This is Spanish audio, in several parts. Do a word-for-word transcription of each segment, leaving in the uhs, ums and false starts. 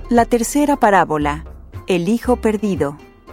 La tercera parábola, el hijo perdido.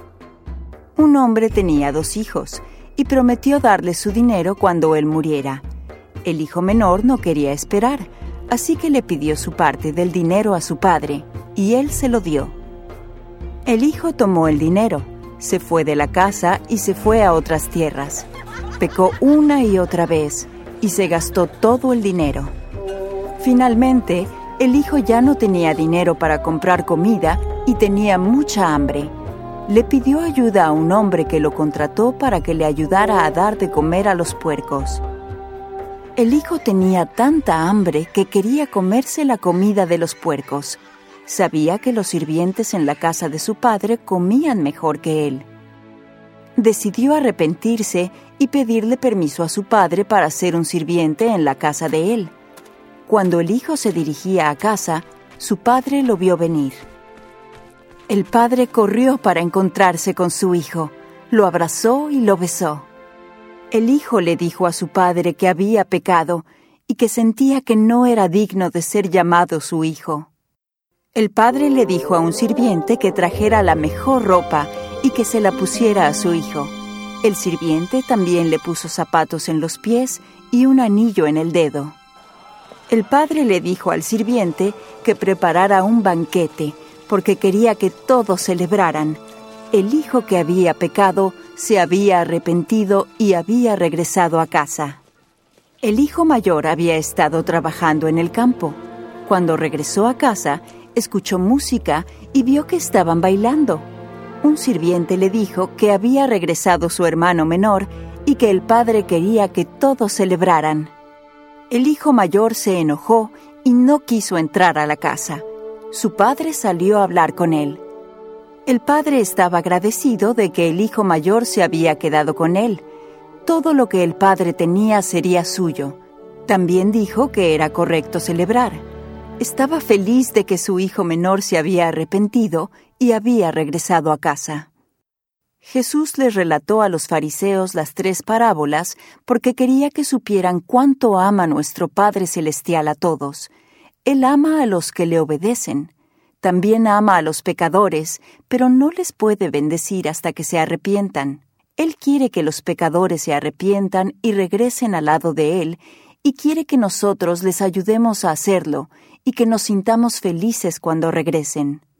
Un hombre tenía dos hijos y prometió darles su dinero cuando él muriera. El hijo menor no quería esperar, así que le pidió su parte del dinero a su padre, y él se lo dio. El hijo tomó el dinero, se fue de la casa y se fue a otras tierras. Pecó una y otra vez, y se gastó todo el dinero. Finalmente, el hijo ya no tenía dinero para comprar comida y tenía mucha hambre. Le pidió ayuda a un hombre que lo contrató para que le ayudara a dar de comer a los puercos. El hijo tenía tanta hambre que quería comerse la comida de los puercos. Sabía que los sirvientes en la casa de su padre comían mejor que él. Decidió arrepentirse y pedirle permiso a su padre para ser un sirviente en la casa de él. Cuando el hijo se dirigía a casa, su padre lo vio venir. El padre corrió para encontrarse con su hijo, lo abrazó y lo besó. El hijo le dijo a su padre que había pecado y que sentía que no era digno de ser llamado su hijo. El padre le dijo a un sirviente que trajera la mejor ropa y que se la pusiera a su hijo. El sirviente también le puso zapatos en los pies y un anillo en el dedo. El padre le dijo al sirviente que preparara un banquete, porque quería que todos celebraran. El hijo que había pecado se había arrepentido y había regresado a casa. El hijo mayor había estado trabajando en el campo. Cuando regresó a casa, escuchó música y vio que estaban bailando. Un sirviente le dijo que había regresado su hermano menor y que el padre quería que todos celebraran. El hijo mayor se enojó y no quiso entrar a la casa. Su padre salió a hablar con él. El padre estaba agradecido de que el hijo mayor se había quedado con él. Todo lo que el padre tenía sería suyo. También dijo que era correcto celebrar. Estaba feliz de que su hijo menor se había arrepentido y había regresado a casa. Jesús les relató a los fariseos las tres parábolas porque quería que supieran cuánto ama nuestro Padre Celestial a todos. Él ama a los que le obedecen. También ama a los pecadores, pero no les puede bendecir hasta que se arrepientan. Él quiere que los pecadores se arrepientan y regresen al lado de Él, y quiere que nosotros les ayudemos a hacerlo y que nos sintamos felices cuando regresen.